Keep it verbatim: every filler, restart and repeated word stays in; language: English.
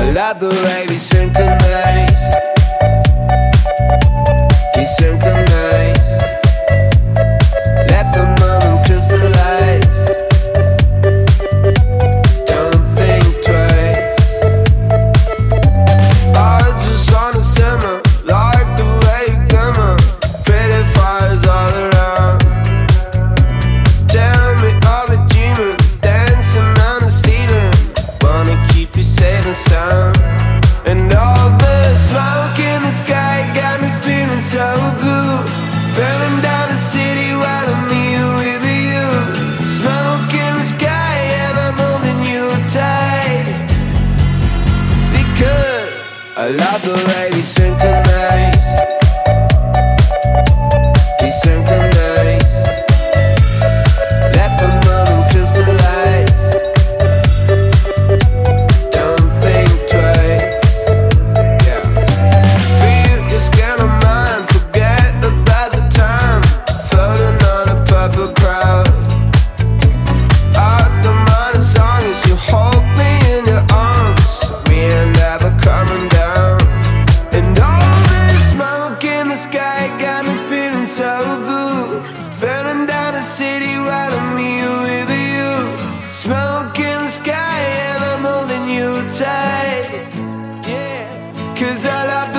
love the way we synchronize. We synchronize. Let the moment crystallize. Don't think twice. I just wanna simmer, like the way you glimmer. Pretty fires all around. Tell me I'm a dreamer, dancing on the ceiling. Wanna keep you safe and sound. And all the smoke in the sky got me feeling so good. Burning down the city while I'm here with you. Smoke in the sky and I'm holding you tight. Because I love the way we synchronize. We synchronize. Let the moment crystallize. Don't think twice. Yeah. Feel this kind of mind. Forget about the time. Floating on a purple crowd. Out the mind as long as you hold me in your arms. We ain't never coming down. And all this smoke in the sky got me feeling so good. Burning down the city while I'm here with you. Smoke in the sky and I'm holding you tight. Yeah, 'cause I love the